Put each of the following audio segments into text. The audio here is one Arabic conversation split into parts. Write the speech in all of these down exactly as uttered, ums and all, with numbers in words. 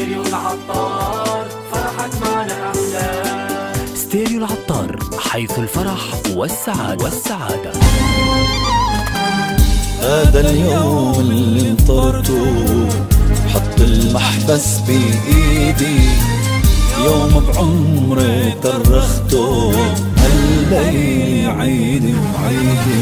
ستيريو العطار، فرحك معنا أحلى. ستيريو العطار، حيث الفرح والسعادة والسعادة. هذا اليوم اللي انطرته، حط المحبس بإيدي، يوم بعمري ترخته، هالليل عيدي وعيدي.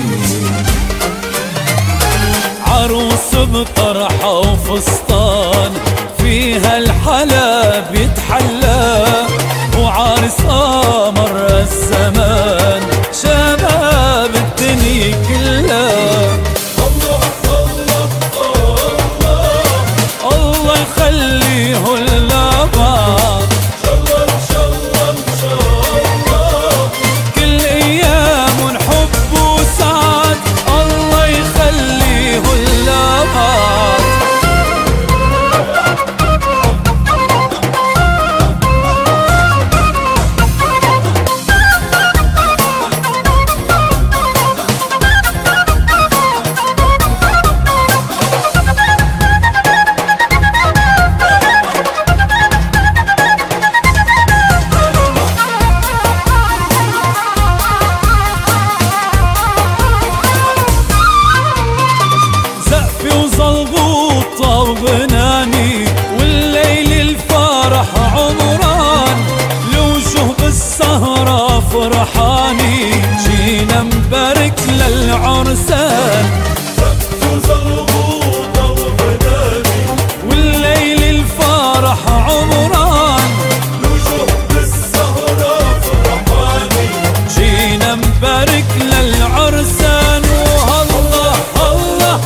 عروس بطرحة وفستان، فيها الحلا بيتحلى، وعارس قمر الزمان، شباب الدنيا كلها. الله الله الله الله يخليه لبعض، إن شاء الله إن شاء الله إن شاء الله، كل أيام حب وسعد، الله يخليه لبعض. وغناني والليل الفرح عمران، لوجه بالسهرة فرحاني، جينا مبارك للعرسان. سقف وزغبوطة وغناني والليل الفرح عمران، لوجه بالسهرة فرحاني، جينا مبارك للعرسان. والله الله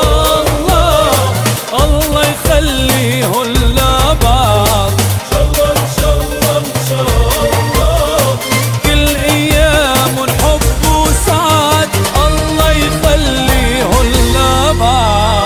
الله يخليه لبعض، إن شاء الله إن شاء الله إن شاء الله، كل أيام حب وسعد، الله يخليه لبعض.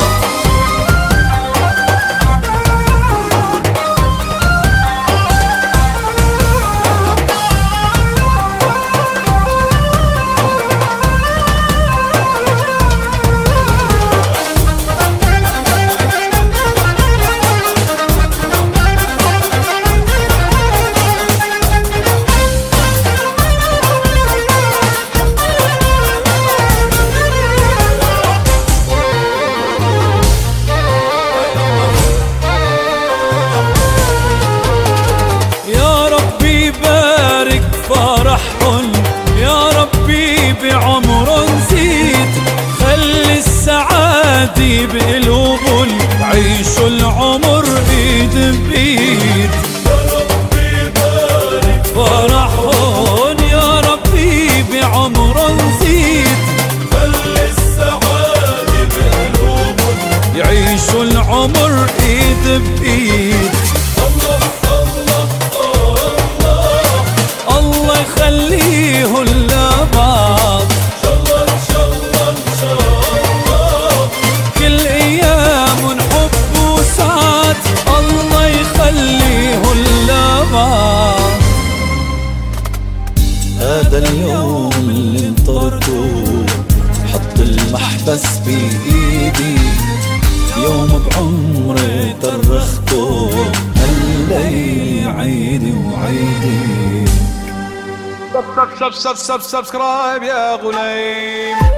فرحهم يا ربي بعمر زيد، خلي السعادة بقلوبهم، عيشوا العمر ايد بايد. يا ربي بارك فرحهم يا ربي بعمر زيد، خلي السعادة بقلوبهم، يعيشوا العمر ايد بايد. الله يخليه لبعض، إن شاء الله إن شاء الله إن شاء الله، كل أيام حب وسعد، الله يخليه لبعض. هذا اليوم اللي انطرته، حط المحبس بإيدي، يوم بعمري ترخته، هالليل عيدي وعيدي. سب سب سب سب سبسكرايب يا غليم.